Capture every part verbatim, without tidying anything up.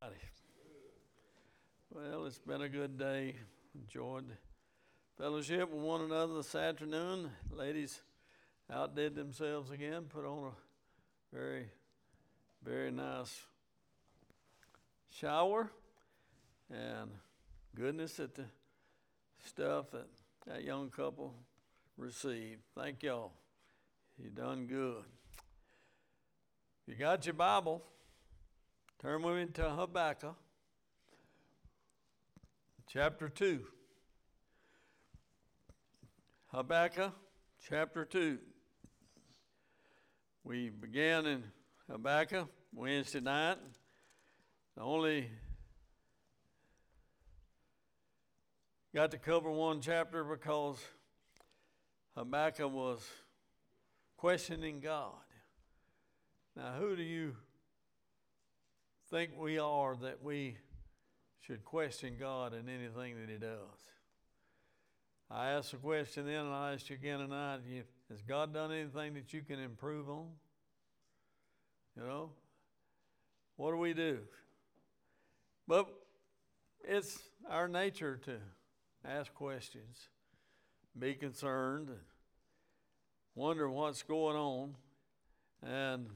Well, it's been a good day. Enjoyed fellowship with one another this afternoon. Ladies outdid themselves again, put on a very, very nice shower, and goodness at the stuff that that young couple received. Thank y'all. You done good. You got your Bible. Turn with me to Habakkuk, chapter two. Habakkuk, chapter two. We began in Habakkuk Wednesday night. The only got to cover one chapter because Habakkuk was questioning God. Now, who do you think we are that we should question God in anything that He does? I asked the question then, and I asked you again tonight. Has God done anything that you can improve on? You know? What do we do? But it's our nature to ask questions, be concerned, and wonder what's going on. And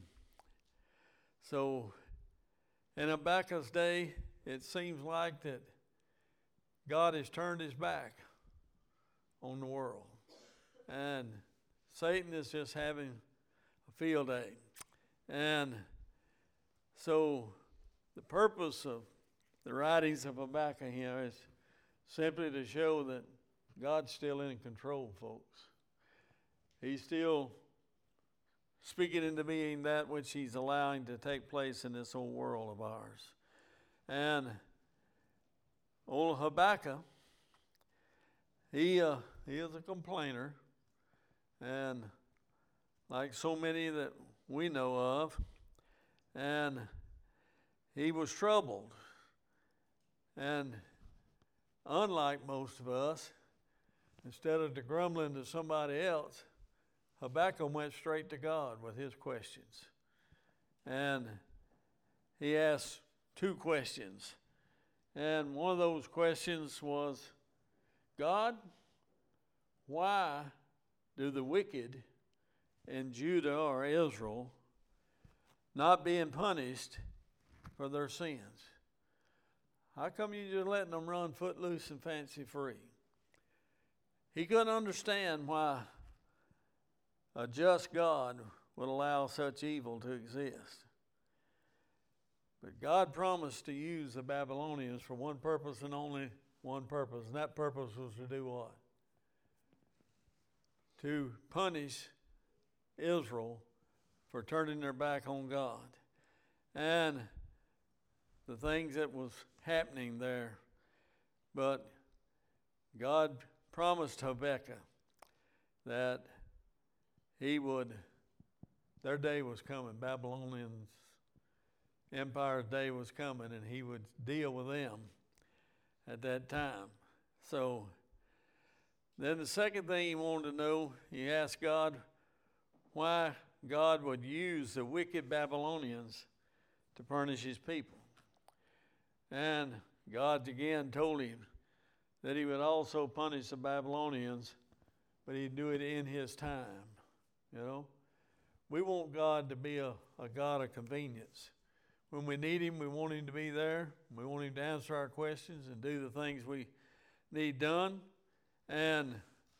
so in Habakkuk's day, it seems like that God has turned His back on the world. And Satan is just having a field day. And so the purpose of the writings of Habakkuk here is simply to show that God's still in control, folks. He's still speaking into being that which He's allowing to take place in this old world of ours. And old Habakkuk, he, uh, he is a complainer. And like so many that we know of, and he was troubled. And unlike most of us, instead of grumbling to somebody else, Habakkuk went straight to God with his questions. And he asked two questions. And one of those questions was, God, why do the wicked in Judah or Israel not being punished for their sins? How come you just letting them run footloose and fancy free? He couldn't understand why a just God would allow such evil to exist. But God promised to use the Babylonians for one purpose and only one purpose, and that purpose was to do what? To punish Israel for turning their back on God. And the things that was happening there. But God promised Habakkuk that he would, their day was coming, Babylonians Empire's day was coming, and he would deal with them at that time. So then the second thing he wanted to know, he asked God why God would use the wicked Babylonians to punish His people. And God again told him that He would also punish the Babylonians, but He'd do it in His time. You know, we want God to be a, a God of convenience. When we need Him, we want Him to be there. We want Him to answer our questions and do the things we need done. And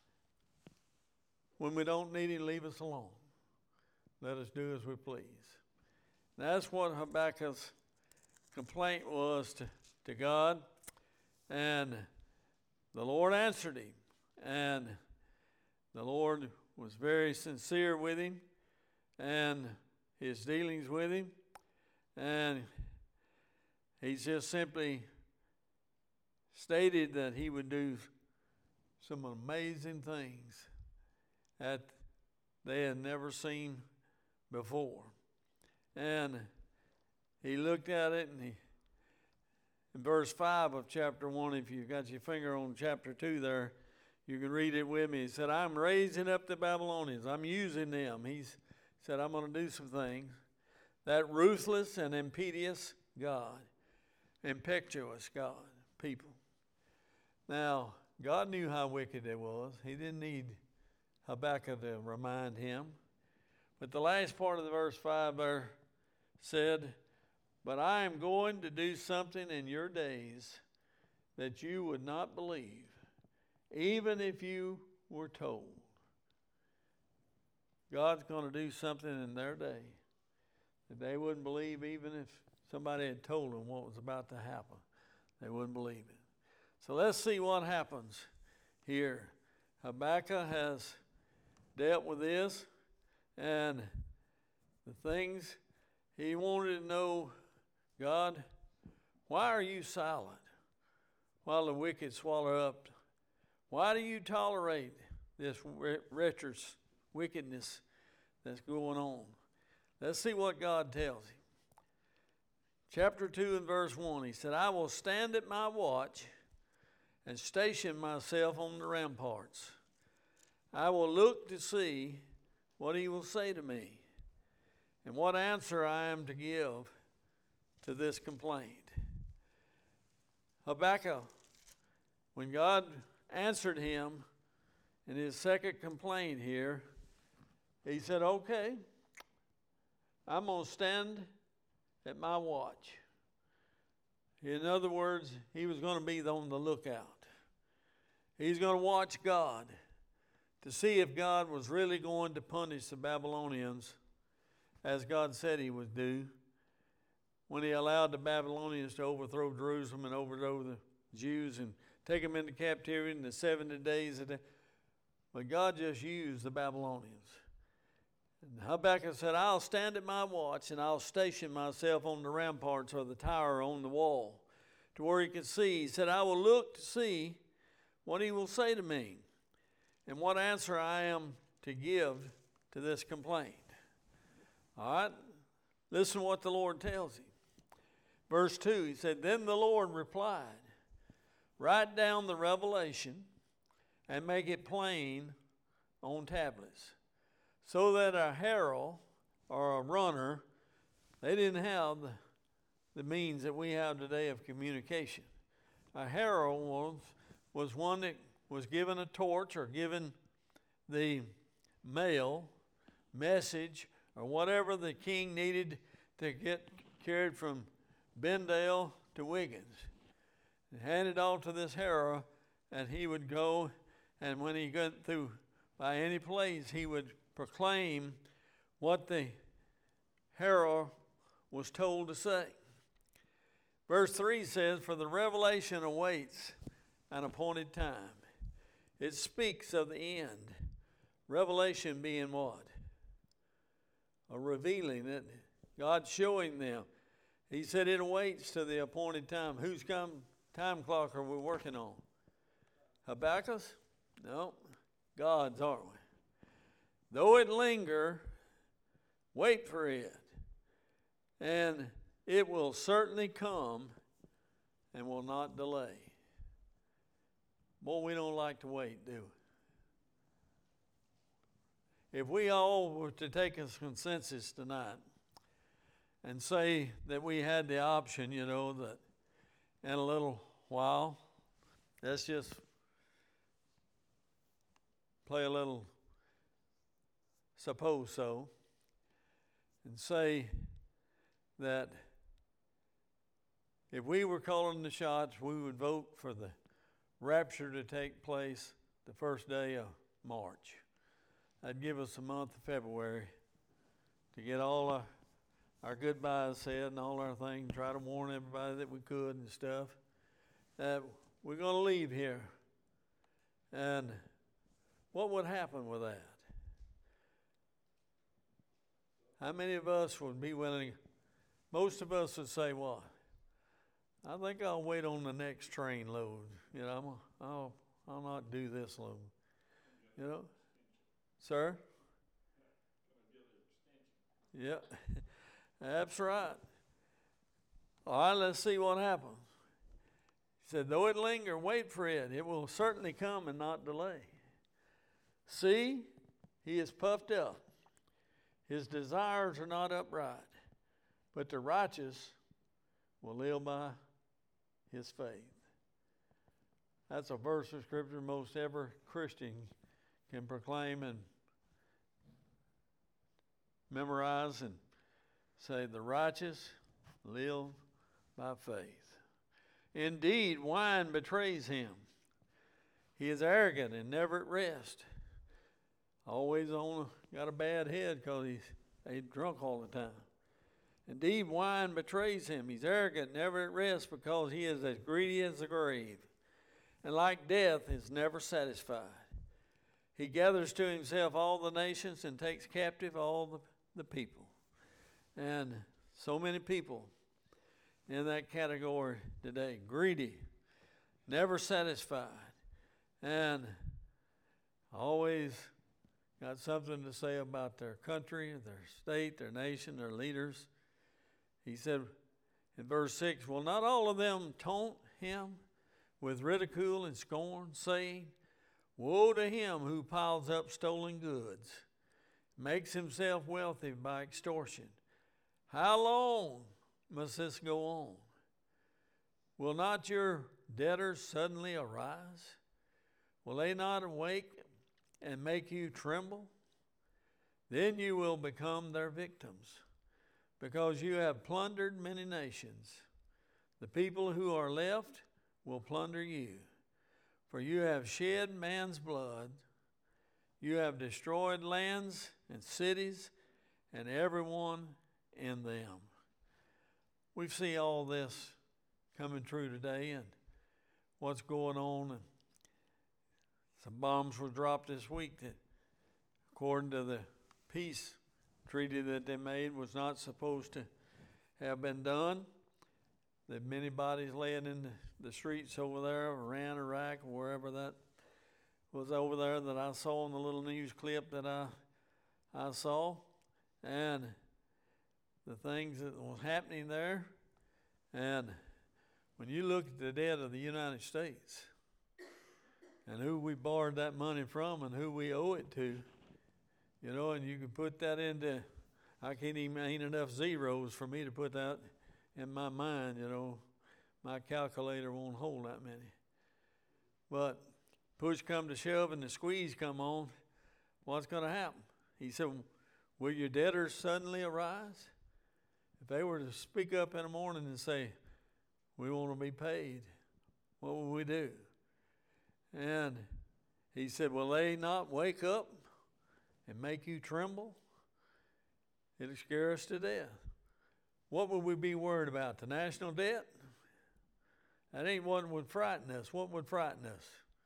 when we don't need Him, leave us alone. Let us do as we please. That's what Habakkuk's complaint was to, to God. And the Lord answered him. And the Lord was very sincere with him and His dealings with him. And He just simply stated that He would do some amazing things that they had never seen before. And he looked at it, and he, in verse five of chapter one, if you've got your finger on chapter two there, you can read it with me. He said, I'm raising up the Babylonians. I'm using them. He said, I'm going to do some things. That ruthless and impetuous God. impetuous God, people. Now, God knew how wicked it was. He didn't need Habakkuk to remind him. But the last part of the verse five there said, "But I am going to do something in your days that you would not believe, even if you were told." God's going to do something in their day that they wouldn't believe, even if somebody had told them what was about to happen. They wouldn't believe it. So let's see what happens here. Habakkuk has dealt with this, and the things he wanted to know, God, why are you silent while the wicked swallow up? Why do you tolerate this wretched wickedness that's going on? Let's see what God tells him. Chapter two and verse one, he said, "I will stand at my watch and station myself on the ramparts. I will look to see what he will say to me and what answer I am to give to this complaint." Habakkuk, when God answered him in his second complaint here, he said, "Okay, I'm going to stand at my watch." In other words, he was going to be on the lookout. He's going to watch God to see if God was really going to punish the Babylonians as God said he would do when he allowed the Babylonians to overthrow Jerusalem and overthrow the Jews and take them into captivity in the seventy days. But God just used the Babylonians. And Habakkuk said, "I'll stand at my watch and I'll station myself on the ramparts or the tower on the wall to where he could see." He said, "I will look to see what he will say to me and what answer I am to give to this complaint." All right, listen to what the Lord tells him. Verse two, he said, "Then the Lord replied, write down the revelation and make it plain on tablets, so that a herald or a runner," they didn't have the, the means that we have today of communication. A herald was, was one that was given a torch or given the mail, message, or whatever the king needed to get carried from Bendale to Wiggins. And hand it off to this herald, and he would go, and when he got through by any place, he would proclaim what the herald was told to say. Verse three says, "For the revelation awaits an appointed time." It speaks of the end. Revelation being what? A revealing it. God showing them. He said it awaits to the appointed time. Whose come, time clock are we working on? Habakkuk's? No. God's, aren't we? "Though it linger, wait for it, and it will certainly come and will not delay." Boy, we don't like to wait, do we? If we all were to take a consensus tonight and say that we had the option, you know, that in a little while, let's just play a little suppose so, and say that if we were calling the shots, we would vote for the rapture to take place the first day of March. That'd give us a month of February to get all our, our goodbyes said and all our things, try to warn everybody that we could and stuff. That we're going to leave here. And what would happen with that? How many of us would be willing? Most of us would say, "What? I think I'll wait on the next train load. You know, I'm, I'll, I'll not do this load." You know, sir? Yeah, that's right. All right, let's see what happens. He said, "Though it linger, wait for it. It will certainly come and not delay. See, he is puffed up. His desires are not upright, but the righteous will live by his faith. That's a verse of Scripture most every Christian can proclaim and memorize and say, the righteous live by faith. Indeed, wine betrays him. He is arrogant and never at rest. Always on got a bad head because he's, he's drunk all the time. Indeed, wine betrays him. He's arrogant, never at rest, because he is as greedy as the grave, and like death is never satisfied. He gathers to himself all the nations and takes captive all the, the people. And so many people in that category today. Greedy, never satisfied, and always got something to say about their country, their state, their nation, their leaders. He said in verse six, will not all of them taunt him with ridicule and scorn, saying, woe to him who piles up stolen goods, makes himself wealthy by extortion. How long must this go on? Will not your debtors suddenly arise? Will they not awake and make you tremble? Then you will become their victims, because you have plundered many nations. The people who are left will plunder you, for you have shed man's blood. You have destroyed lands and cities and everyone in them. We see all this coming true today and what's going on. And some bombs were dropped this week that, according to the peace treaty that they made, was not supposed to have been done. There many bodies laying in the, the streets over there, Iran, Iraq, or wherever that was over there that I saw in the little news clip that I I saw. And the things that was happening there. And when you look at the debt of the United States and who we borrowed that money from and who we owe it to, you know, and you can put that into, I can't even, ain't enough zeros for me to put that in my mind, you know. My calculator won't hold that many. But push come to shove and the squeeze come on, what's going to happen? He said, will your debtors suddenly arise? If they were to speak up in the morning and say, we want to be paid, what will we do? And he said, will they not wake up and make you tremble? It'll scare us to death. What would we be worried about? The national debt? That ain't what would frighten us. What would frighten us?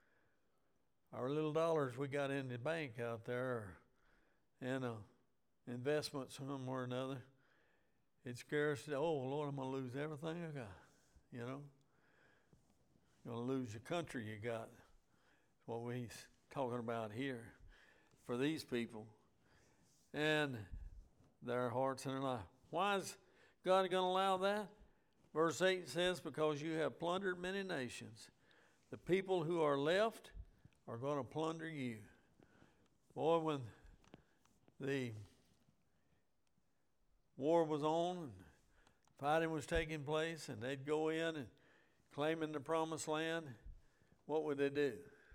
Our little dollars we got in the bank out there, or in a investment somewhere or another. It scares us. Oh, Lord, I'm going to lose everything I got, you know. You're going to lose your country you got. That's what we're talking about here for these people and their hearts and their life. Why is God going to allow that? Verse eight says, because you have plundered many nations. The people who are left are going to plunder you. Boy, when the war was on and fighting was taking place and they'd go in and claiming the promised land, what would they do?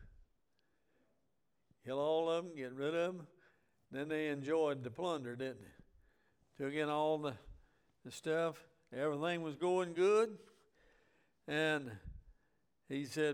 Kill all of them, get rid of them. Then they enjoyed the plunder, didn't they? Took in all the, the stuff. Everything was going good. And he said,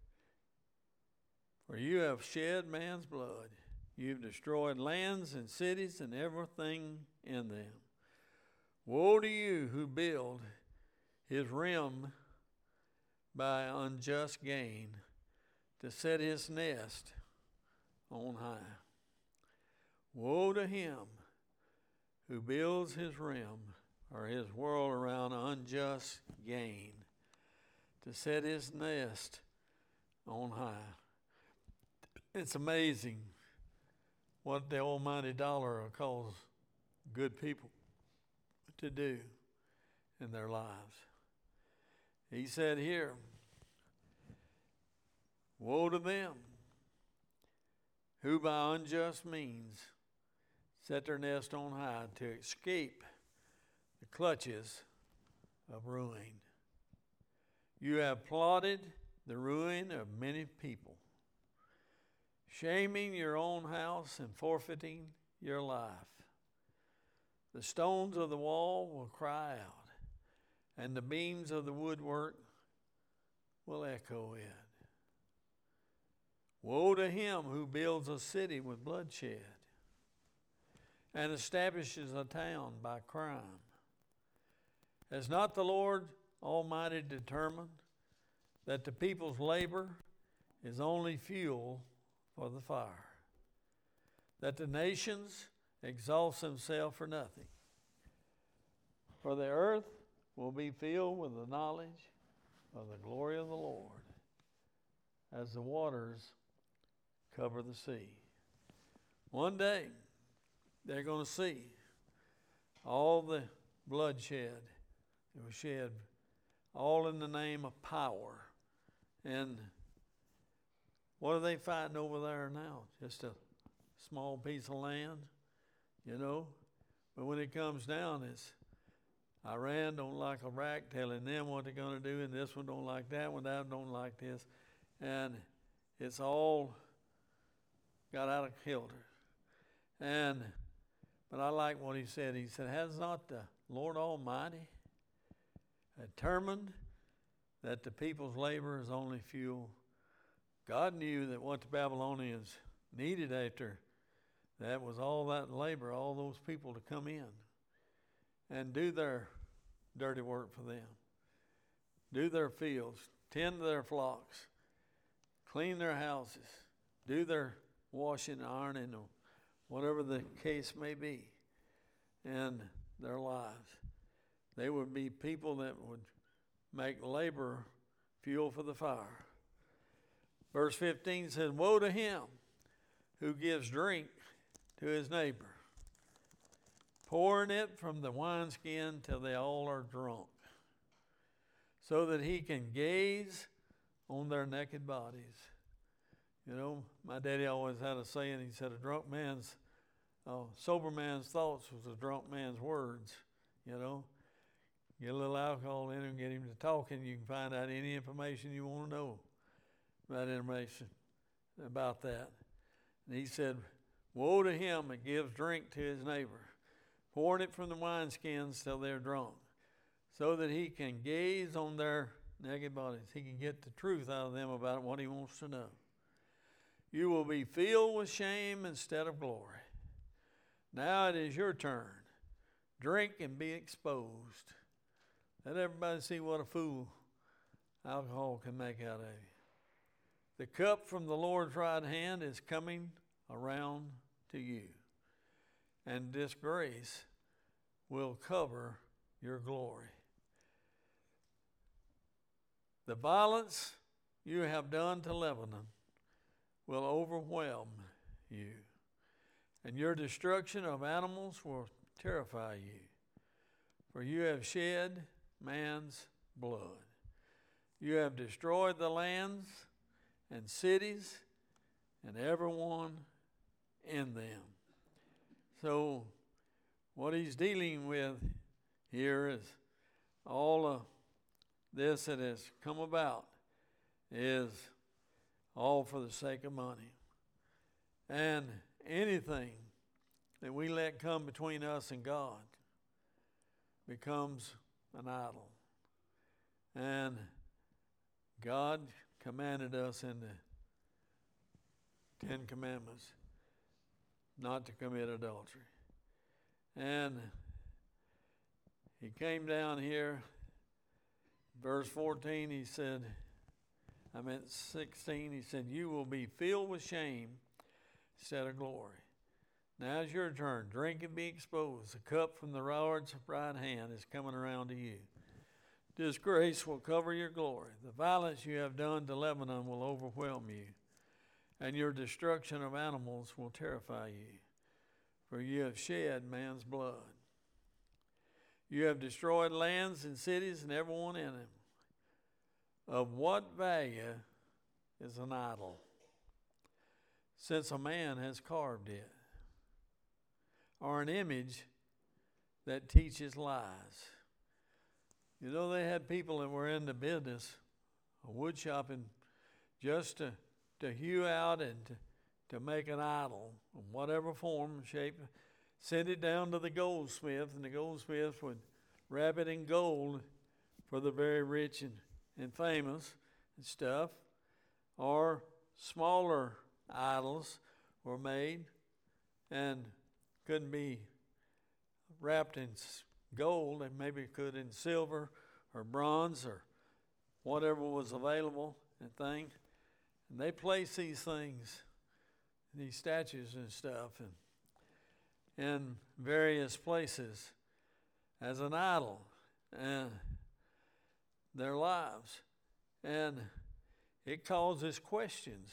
for you have shed man's blood. You've destroyed lands and cities and everything in them. Woe to you who build his rim by unjust gain, to set his nest on high. Woe to him who builds his rim or his world around unjust gain, to set his nest on high. It's amazing what the almighty dollar will cause good people to do in their lives. He said here, woe to them who by unjust means set their nest on high to escape the clutches of ruin. You have plotted the ruin of many people, shaming your own house and forfeiting your life. The stones of the wall will cry out, and the beams of the woodwork will echo it. Woe to him who builds a city with bloodshed and establishes a town by crime. Has not the Lord Almighty determined that the people's labor is only fuel for the fire, that the nations exhaust themselves for nothing? For the earth will be filled with the knowledge of the glory of the Lord as the waters cover the sea. One day, they're going to see all the bloodshed that was shed, all in the name of power. And what are they fighting over there now? Just a small piece of land, you know? But when it comes down, it's Iran don't like Iraq, telling them what they're going to do, and this one don't like that one, that one don't like this. And it's all got out of kilter. And but I like what he said. He said, has not the Lord Almighty determined that the people's labor is only fuel? God knew that what the Babylonians needed after that was all that labor, all those people to come in and do their dirty work for them, do their fields, tend to their flocks, clean their houses, do their washing and ironing, or whatever the case may be, in their lives. They would be people that would make labor fuel for the fire. Verse fifteen says, woe to him who gives drink to his neighbor, pouring it from the wineskin till they all are drunk, so that he can gaze on their naked bodies. You know, my daddy always had a saying. He said, a drunk man's, uh, sober man's thoughts was a drunk man's words. You know, get a little alcohol in him, get him to talking, you can find out any information you want to know about information about that. And he said, woe to him that gives drink to his neighbor, pouring it from the wineskins till they're drunk, so that he can gaze on their naked bodies. He can get the truth out of them about what he wants to know. You will be filled with shame instead of glory. Now it is your turn. Drink and be exposed. Let everybody see what a fool alcohol can make out of you. The cup from the Lord's right hand is coming around to you, and disgrace will cover your glory. The violence you have done to Lebanon will overwhelm you, and your destruction of animals will terrify you, for you have shed man's blood. You have destroyed the lands and cities and everyone in them. So what he's dealing with here is all of this that has come about is all for the sake of money. And anything that we let come between us and God becomes an idol. And God commanded us in the Ten Commandments not to commit adultery. And he came down here, verse fourteen, he said, I meant sixteen, he said, you will be filled with shame instead of glory. Now's your turn. Drink and be exposed. The cup from the Lord's right hand is coming around to you. Disgrace will cover your glory. The violence you have done to Lebanon will overwhelm you, and your destruction of animals will terrify you, for you have shed man's blood. You have destroyed lands and cities and everyone in them. Of what value is an idol, since a man has carved it, or an image that teaches lies? You know, they had people that were in the business a wood shopping just to, to hew out and to, to make an idol in whatever form and shape. Send it down to the goldsmith, and the goldsmith would wrap it in gold for the very rich and, and famous and stuff. Or smaller idols were made and couldn't be wrapped in gold, and maybe could in silver or bronze or whatever was available and thing. And they placed these things, these statues and stuff, and in various places as an idol in their lives. And it causes questions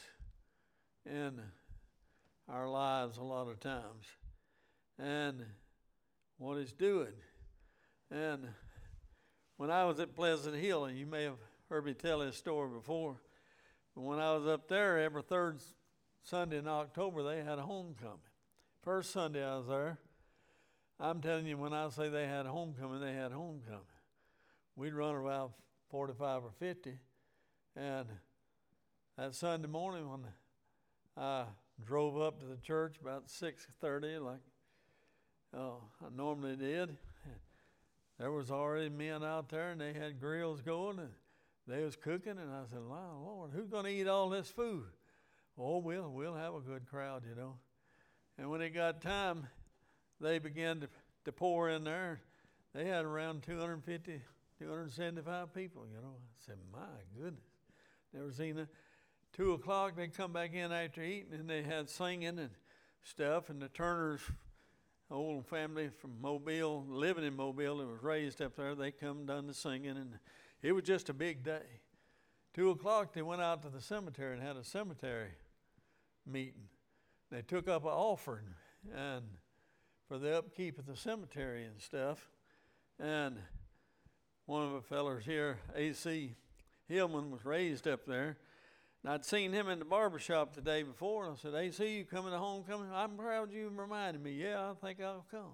in our lives a lot of times, and what it's doing. And when I was at Pleasant Hill, and you may have heard me tell this story before, but when I was up there, every third Sunday in October, they had a homecoming. First Sunday I was there, I'm telling you, when I say they had homecoming, they had homecoming. We'd run about forty-five or fifty, and that Sunday morning when I drove up to the church about six thirty, like uh, I normally did, there was already men out there, and they had grills going, and they was cooking, and I said, "Wow, Lord, who's going to eat all this food?" "Oh, we'll, we'll have a good crowd, you know." And when it got time, they began to, to pour in there. They had around two hundred fifty, two hundred seventy-five people, you know. I said, my goodness. Never seen it. Two o'clock, they come back in after eating, and they had singing and stuff. And the Turners, old family from Mobile, living in Mobile, that was raised up there, they come done the singing, and it was just a big day. Two o'clock, they went out to the cemetery and had a cemetery meeting. They took up an offering and for the upkeep of the cemetery and stuff. And one of the fellers here, A C Hillman, was raised up there. And I'd seen him in the barber shop the day before, and I said, "A C, you coming to homecoming?" "I'm proud you reminded me." "Yeah, I think I'll come."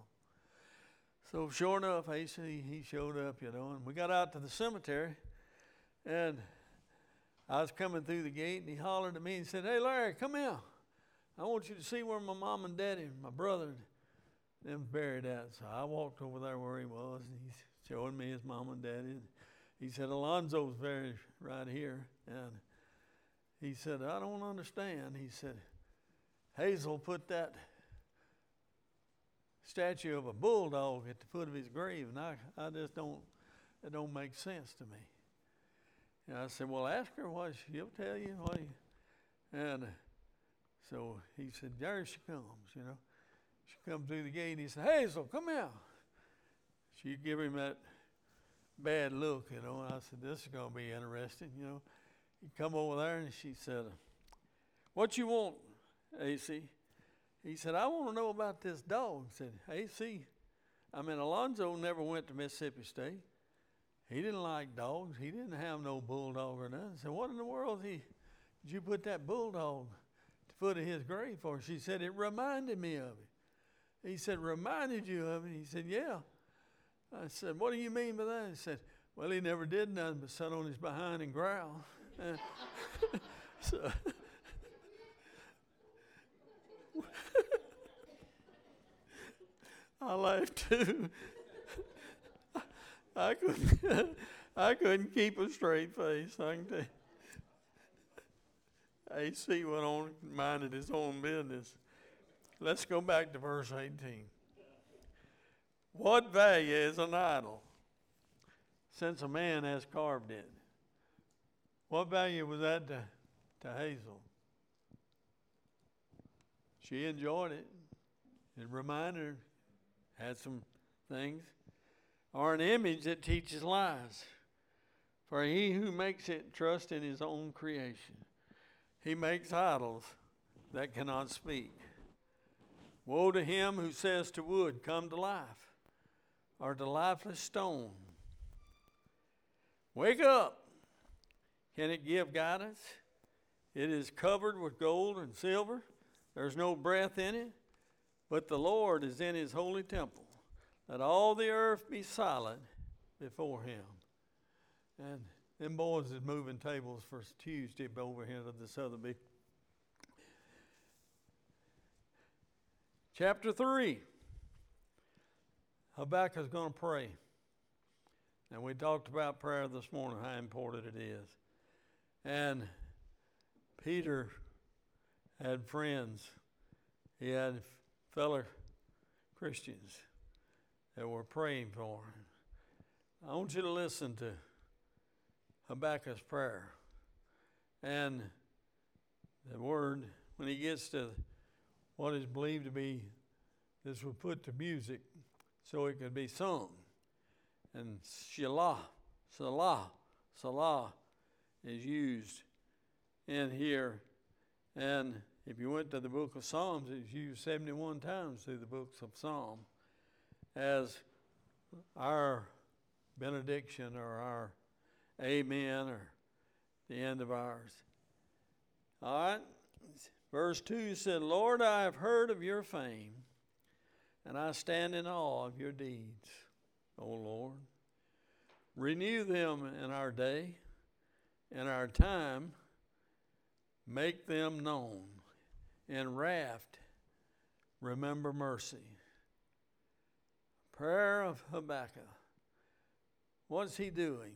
So sure enough, A C, he showed up, you know, and we got out to the cemetery, and I was coming through the gate, and he hollered at me and said, "Hey, Larry, come here. I want you to see where my mom and daddy and my brother them buried at." So I walked over there where he was, and he's showing me his mom and daddy. And he said, "Alonzo's buried right here." And he said, "I don't understand." He said, "Hazel put that statue of a bulldog at the foot of his grave, and I, I just don't, it don't make sense to me." And I said, "Well, ask her what she'll tell you." What you, and so he said, "There she comes, you know." She come through the gate, and he said, "Hazel, come here." She give him that bad look, you know, and I said, "This is going to be interesting, you know." He come over there, and she said, "What you want, A C?" He said, "I want to know about this dog." I said, "A C, I mean, Alonzo never went to Mississippi State. He didn't like dogs. He didn't have no bulldog or nothing." I said, "What in the world he, did you put that bulldog at the foot of his grave for?" She said, "It reminded me of it." He said, "Reminded you of it?" He said, "Yeah." I said, "What do you mean by that?" He said, "Well, he never did nothing but sit on his behind and growl." So I laughed too. I couldn't, I couldn't keep a straight face, I can tell you. A C went on and minded his own business. Let's go back to verse eighteen. What value is an idol, since a man has carved it? What value was that to, to Hazel? She enjoyed it. It reminded her, had some things. Or an image that teaches lies. For he who makes it trusts in his own creation. He makes idols that cannot speak. Woe to him who says to wood, "Come to life," or to lifeless stone, "Wake up." Can it give guidance? It is covered with gold and silver. There's no breath in it, but the Lord is in his holy temple. Let all the earth be silent before him. And Them boys is moving tables for Tuesday over here to this other big. Chapter three. Habakkuk's going to pray. And we talked about prayer this morning, how important it is. And Peter had friends. He had fellow Christians that were praying for him. I want you to listen to Habakkuk's prayer. And the word, when he gets to what is believed to be, this was put to music so it could be sung. And Shelah, Salah, Salah is used in here. And if you went to the book of Psalms, it's used seventy-one times through the books of Psalm as our benediction or our amen or the end of ours. All right. Verse two said, Lord, I have heard of your fame, and I stand in awe of your deeds, O Lord. Renew them in our day, in our time, make them known. In wrath, remember mercy. Prayer of Habakkuk. What's he doing?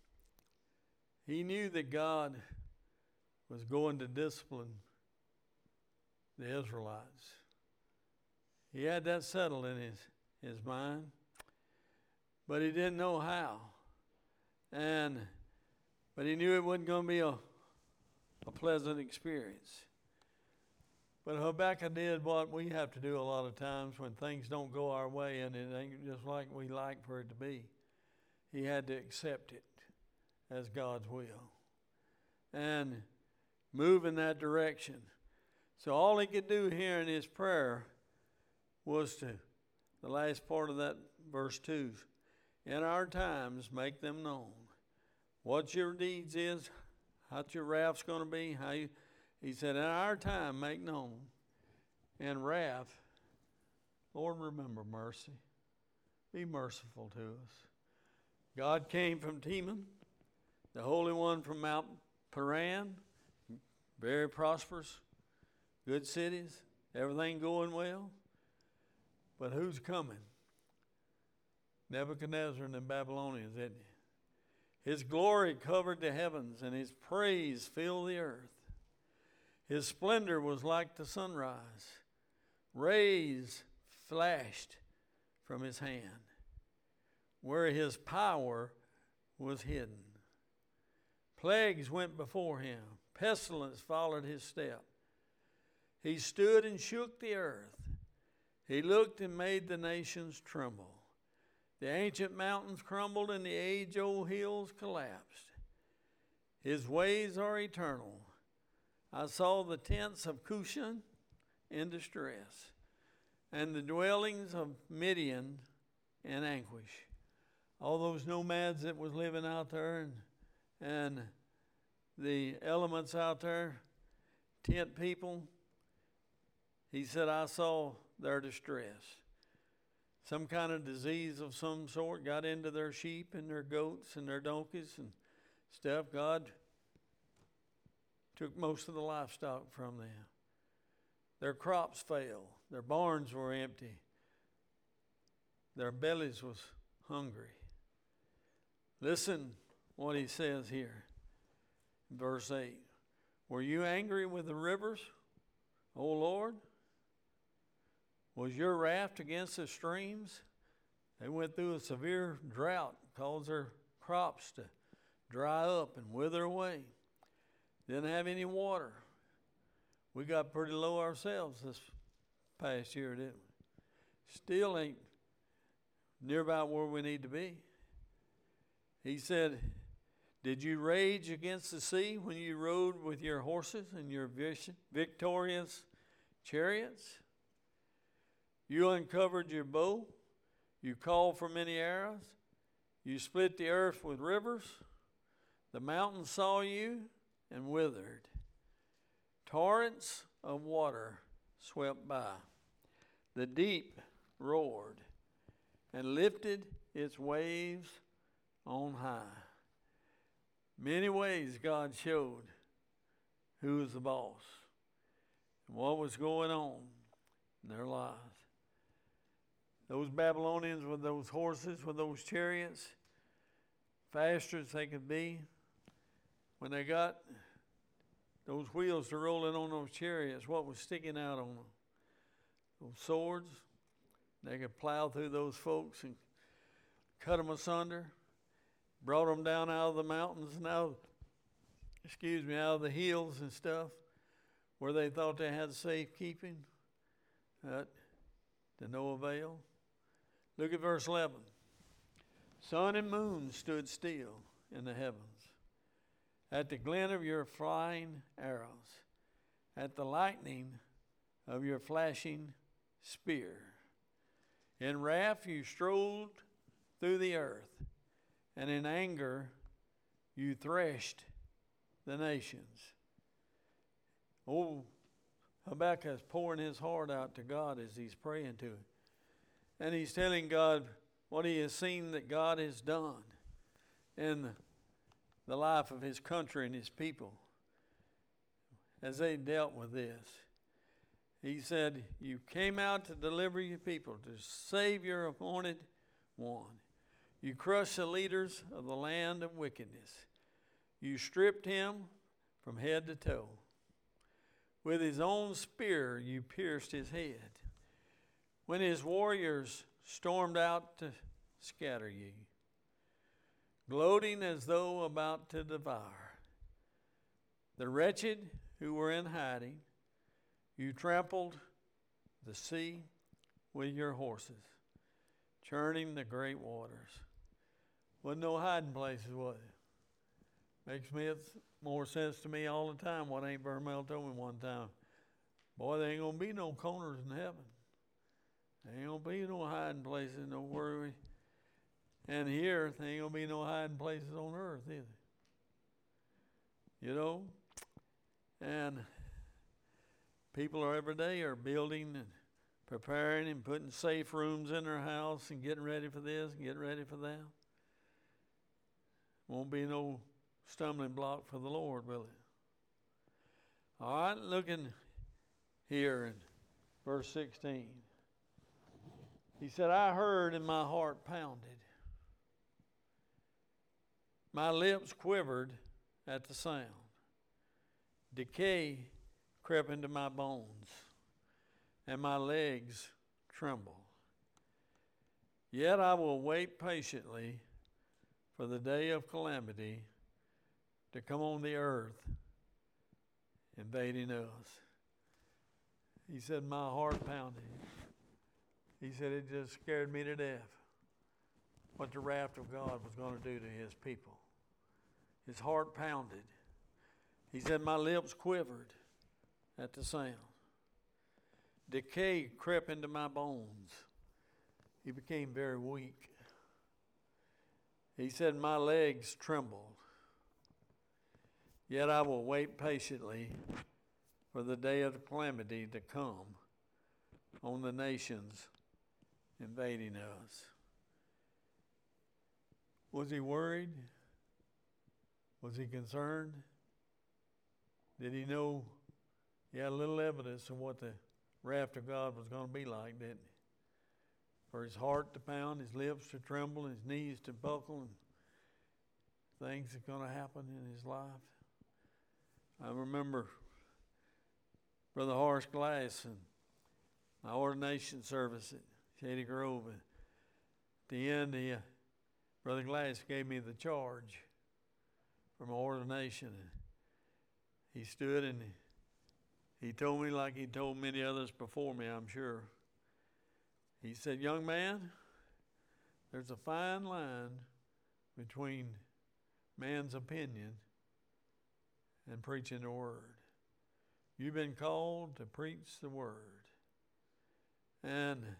He knew that God was going to discipline the Israelites. He had that settled in his, his mind, but he didn't know how. And but he knew it wasn't going to be a, a pleasant experience. But Habakkuk did what we have to do a lot of times when things don't go our way and it ain't just like we like for it to be. He had to accept it as God's will and move in that direction. So all he could do here in his prayer was to, the last part of that verse two, in our times make them known. What your deeds is, how your wrath's going to be, how you, he said, in our time make known. In wrath, Lord, remember mercy. Be merciful to us. God came from Teman, the Holy One from Mount Paran, very prosperous, good cities, everything going well. But who's coming? Nebuchadnezzar and the Babylonians, isn't he? His glory covered the heavens, and his praise filled the earth. His splendor was like the sunrise. Rays flashed from his hand, where his power was hidden. Plagues went before him. Pestilence followed his step. He stood and shook the earth. He looked and made the nations tremble. The ancient mountains crumbled and the age-old hills collapsed. His ways are eternal. I saw the tents of Cushan in distress, and the dwellings of Midian in anguish. All those nomads that was living out there and, and the elements out there, tent people, he said, I saw their distress. Some kind of disease of some sort got into their sheep and their goats and their donkeys and stuff. God took most of the livestock from them. Their crops failed. Their barns were empty. Their bellies was hungry. Listen what he says here. Verse eight. Were you angry with the rivers, O Lord? Was your wrath against the streams? They went through a severe drought, caused their crops to dry up and wither away. Didn't have any water. We got pretty low ourselves this past year, didn't we? Still ain't near about where we need to be. He said, did you rage against the sea when you rode with your horses and your victorious chariots? You uncovered your bow. You called for many arrows. You split the earth with rivers. The mountains saw you and withered. Torrents of water swept by. The deep roared and lifted its waves on high. Many ways God showed who was the boss and what was going on in their lives. Those Babylonians with those horses, with those chariots, faster as they could be, when they got those wheels to rolling on those chariots, what was sticking out on them? Those swords. They could plow through those folks and cut them asunder, brought them down out of the mountains and out, excuse me, out of the hills and stuff, where they thought they had safekeeping, but to no avail. Look at verse eleven. Sun and moon stood still in the heavens at the glint of your flying arrows, at the lightning of your flashing spear. In wrath you strode through the earth, and in anger you threshed the nations. Oh, Habakkuk is pouring his heart out to God as he's praying to him. And he's telling God what he has seen that God has done in the life of his country and his people as they dealt with this. He said, you came out to deliver your people, to save your appointed one. You crushed the leaders of the land of wickedness. You stripped him from head to toe. With his own spear you pierced his head. When his warriors stormed out to scatter ye, gloating as though about to devour the wretched who were in hiding, you trampled the sea with your horses, churning the great waters. Wasn't no hiding places, was it? Makes me more sense to me all the time what Aunt Vermel told me one time. Boy, there ain't going to be no corners in heaven. There ain't going to be no hiding places, no worry. And here, there ain't going to be no hiding places on earth either. You know? And people are every day are building and preparing and putting safe rooms in their house and getting ready for this and getting ready for that. Won't be no stumbling block for the Lord, will it? All right, looking here in verse sixteen. He said, I heard and my heart pounded. My lips quivered at the sound. Decay crept into my bones, and my legs trembled. Yet I will wait patiently for the day of calamity to come on the earth, invading us. He said, my heart pounded. He said, it just scared me to death what the wrath of God was going to do to his people. His heart pounded. He said, my lips quivered at the sound. Decay crept into my bones. He became very weak. He said, my legs trembled. Yet I will wait patiently for the day of the calamity to come on the nations invading us. Was he worried? Was he concerned? Did he know he had a little evidence of what the wrath of God was going to be like, didn't he? For his heart to pound, his lips to tremble, his knees to buckle, and things are going to happen in his life. I remember Brother Horace Glass and my ordination service at Shady Grove. At the end, he, uh, Brother Glass gave me the charge for my ordination. And he stood and he told me, like he told many others before me, I'm sure. He said, young man, there's a fine line between man's opinion and preaching the word. You've been called to preach the word. And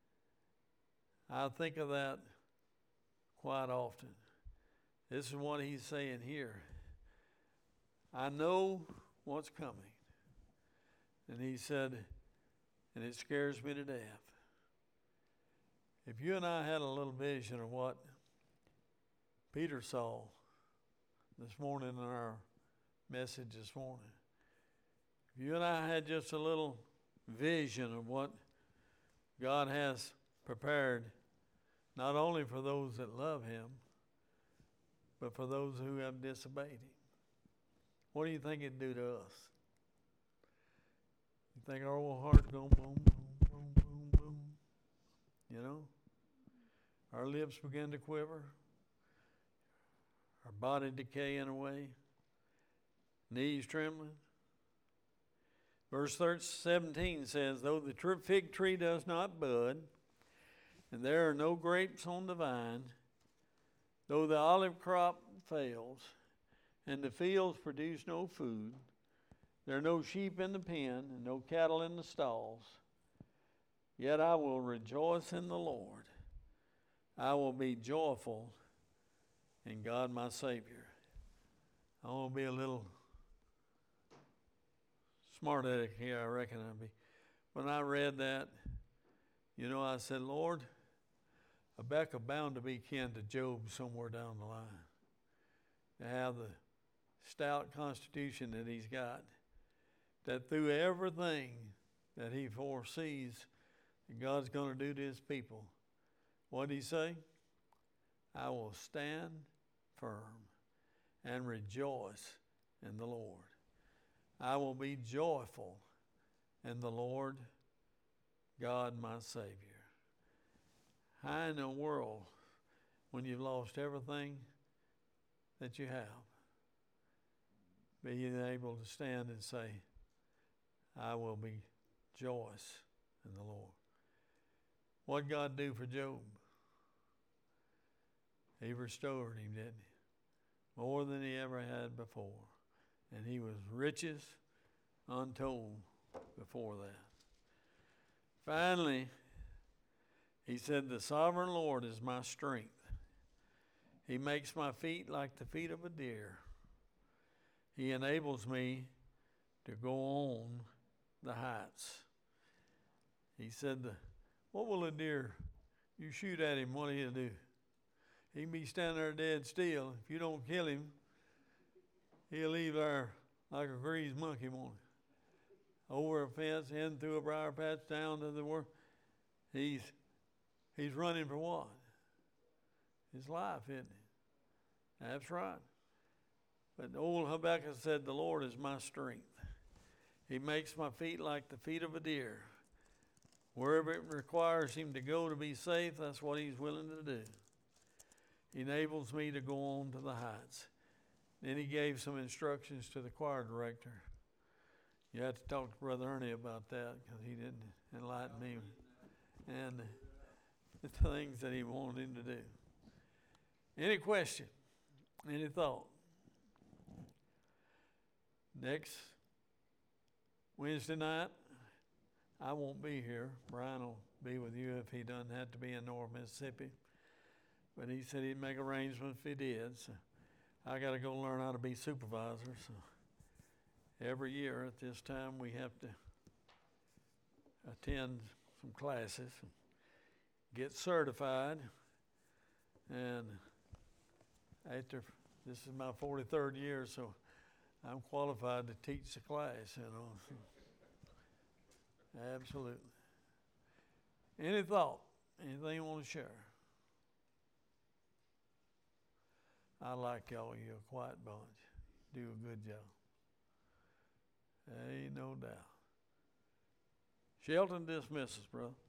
I think of that quite often. This is what he's saying here. I know what's coming. And he said, and it scares me to death. If you and I had a little vision of what Peter saw this morning in our message this morning. If you and I had just a little vision of what God has prepared, not only for those that love Him, but for those who have disobeyed Him, what do you think it'd do to us? You think our old hearts go boom, boom, boom, boom, boom? You know? Our lips begin to quiver. Our body decaying away. Knees trembling. Verse seventeen says, though the fig tree does not bud, and there are no grapes on the vine, though the olive crop fails, and the fields produce no food, there are no sheep in the pen, and no cattle in the stalls, yet I will rejoice in the Lord. I will be joyful in God my Savior. I want to be a little smart aleck here, I reckon I'd be. When I read that, you know, I said, Lord, Habakkuk bound to be kin to Job somewhere down the line. To have the stout constitution that he's got, that through everything that he foresees that God's going to do to his people, what did he say? I will stand firm and rejoice in the Lord. I will be joyful in the Lord God my Savior. How in the world, when you've lost everything that you have, being able to stand and say, I will be joyous in the Lord. What did God do for Job? He restored him, didn't he? More than he ever had before. And he was riches untold before that. Finally, he said, the sovereign Lord is my strength. He makes my feet like the feet of a deer. He enables me to go on the heights. He said, what will a deer, you shoot at him, what will he do? He can be standing there dead still. If you don't kill him, he'll leave there like a greased monkey, won't he? Over a fence, in through a briar patch, down to the world. He's, he's running for what? His life, isn't he? That's right. But old Habakkuk said, the Lord is my strength. He makes my feet like the feet of a deer. Wherever it requires him to go to be safe, that's what he's willing to do. He enables me to go on to the heights. Then he gave some instructions to the choir director. You have to talk to Brother Ernie about that because he didn't enlighten me and the things that he wanted him to do. Any question? Any thought? Next Wednesday night, I won't be here. Brian will be with you if he doesn't have to be in North Mississippi. But he said he'd make arrangements if he did. So I got to go learn how to be supervisor. So every year at this time we have to attend some classes, and get certified, and after this is my forty-third year, so I'm qualified to teach the class, you know. Absolutely. Any thought? Anything you want to share? I like y'all. You're a quiet bunch. Do a good job. Ain't no doubt. Shelton dismisses, brother.